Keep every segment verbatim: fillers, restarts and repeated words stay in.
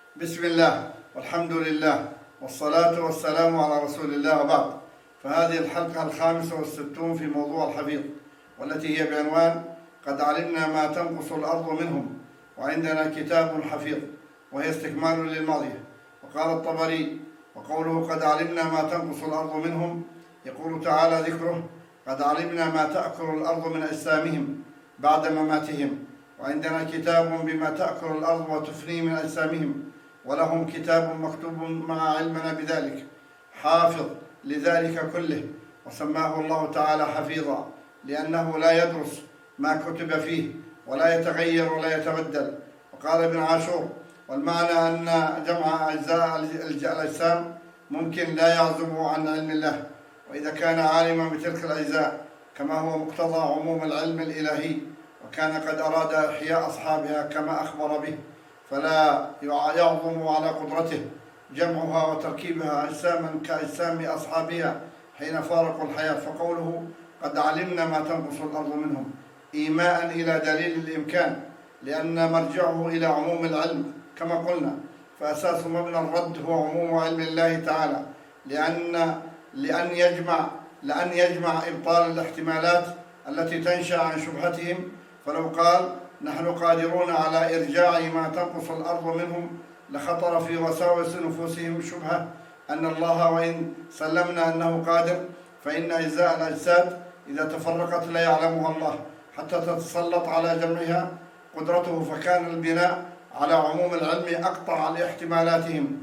بسم الله والحمد لله والصلاة والسلام على رسول الله، وبعد. فهذه الحلقة الخامسة والستون في موضوع الحفيظ، والتي هي بعنوان قد علمنا ما تنقص الأرض منهم وعندنا كتاب حفيظ، وهي استكمال للماضية. وقال الطبري: وقوله قد علمنا ما تنقص الأرض منهم، يقول تعالى ذكره: قد علمنا ما تأكل الأرض من أجسامهم بعد مماتهم، وعندنا كتاب بما تأكل الأرض وتفني من أجسامهم، ولهم كتاب مكتوب مع علمنا بذلك، حافظ لذلك كله. وسماه الله تعالى حفيظا لأنه لا يدرس ما كتب فيه ولا يتغير ولا يتبدل. وقال ابن عاشور: والمعنى أن جمع أجزاء الأجسام ممكن لا يعزب عن علم الله، وإذا كان عالما بتلك الأجزاء كما هو مقتضى عموم العلم الإلهي، وكان قد أراد إحياء أصحابها كما أخبر به، فلا يعظم على قدرته جمعها وتركيبها أجساما كأجسام أصحابها حين فارقوا الحياة. فقوله قد علمنا ما تنقص الأرض منهم إيماء إلى دليل الإمكان، لأن مرجعه إلى عموم العلم كما قلنا، فأساس مبنى الرد هو عموم علم الله تعالى، لأن لأن يجمع لأن يجمع إبطال الاحتمالات التي تنشأ عن شبهتهم. فلو قال نحن قادرون على إرجاع ما تنقص الأرض منهم، لخطر في وساوس نفوسهم شبهة أن الله وإن سلمنا أنه قادر، فإن أجزاء الأجساد إذا تفرقت لا يعلمها الله حتى تتسلط على جمعها قدرته، فكان البناء على عموم العلم أقطع لاحتمالاتهم.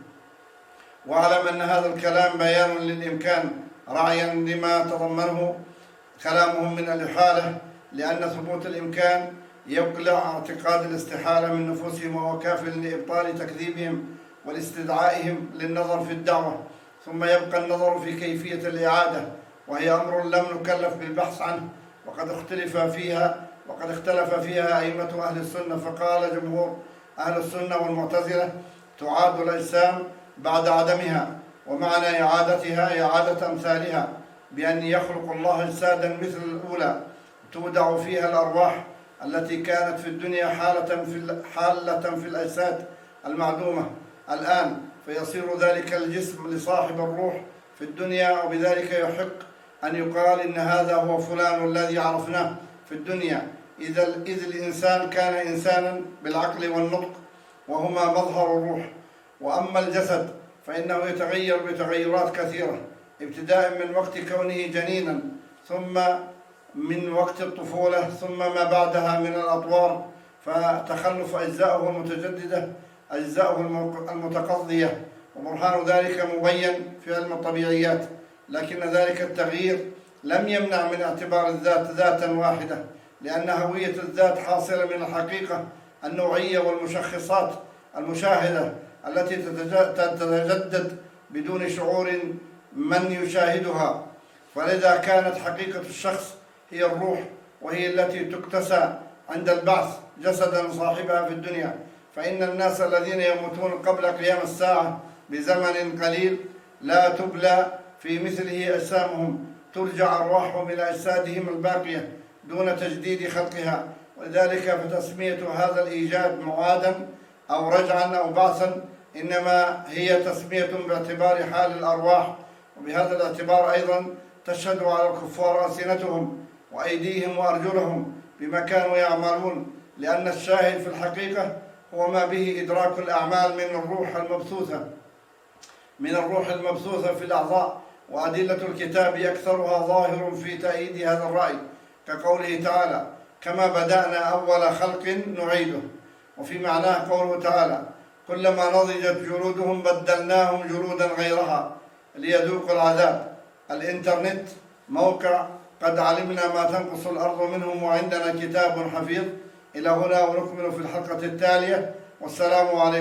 واعلم أن هذا الكلام بيان للإمكان راعيا لما تضمنه كلامهم من الإحالة، لأن ثبوت الإمكان يقلع اعتقاد الاستحالة من نفوسهم، وهو كاف لإبطال تكذيبهم ولاستدعائهم للنظر في الدعوة. ثم يبقى النظر في كيفية الإعادة، وهي أمر لم نكلف بالبحث عنه، وقد اختلف فيها وقد اختلف فيها أئمة أهل السنة. فقال جمهور أهل السنة والمعتزلة: تعاد الأجسام بعد عدمها، ومعنى إعادتها إعادة أمثالها، بأن يخلق الله أجسادا مثل الأولى تودع فيها الأرواح التي كانت في الدنيا حالة في حالة في الأجساد المعدومة الآن، فيصير ذلك الجسم لصاحب الروح في الدنيا، وبذلك يحق أن يقال إن هذا هو فلان الذي عرفناه في الدنيا، إذ الإنسان كان إنسانا بالعقل والنطق، وهما مظهر الروح. وأما الجسد فإنه يتغير بتغيرات كثيرة، ابتداء من وقت كونه جنينا، ثم من وقت الطفولة، ثم ما بعدها من الأطوار، فتخلف أجزائه المتجددة أجزائه المتقضية، وبرهان ذلك مبين في علم الطبيعيات. لكن ذلك التغيير لم يمنع من اعتبار الذات ذاتا واحدة، لأن هوية الذات حاصلة من الحقيقة النوعية والمشخصات المشاهدة التي تتجدد بدون شعور من يشاهدها. فلذا كانت حقيقة الشخص هي الروح، وهي التي تكتسى عند البعث جسدا صاحبها في الدنيا. فإن الناس الذين يموتون قبل قيام الساعة بزمن قليل لا تبلى في مثله أجسامهم، ترجع أرواحهم إلى أجسادهم الباقية دون تجديد خلقها. ولذلك فتسمية هذا الإيجاد معادا أو رجعا أو بعثا إنما هي تسمية باعتبار حال الأرواح. وبهذا الاعتبار أيضا تشهد على الكفار ألسنتهم وأيديهم وأرجلهم بما كانوا يعملون، لأن الشاهد في الحقيقة هو ما به إدراك الأعمال من الروح المبثوثة من الروح المبثوثة في الأعضاء. وأدلة الكتاب أكثرها ظاهر في تأييد هذا الرأي، كقوله تعالى: كما بدأنا أول خلق نعيده. وفي معناه قوله تعالى: كلما نضجت جلودهم بدلناهم جلودا غيرها ليذوقوا العذاب. الإنترنت موقع قد علمنا ما تنقص الأرض منهم وعندنا كتاب حفيظ. إلى هنا ونكمل في الحلقة التالية، والسلام عليكم.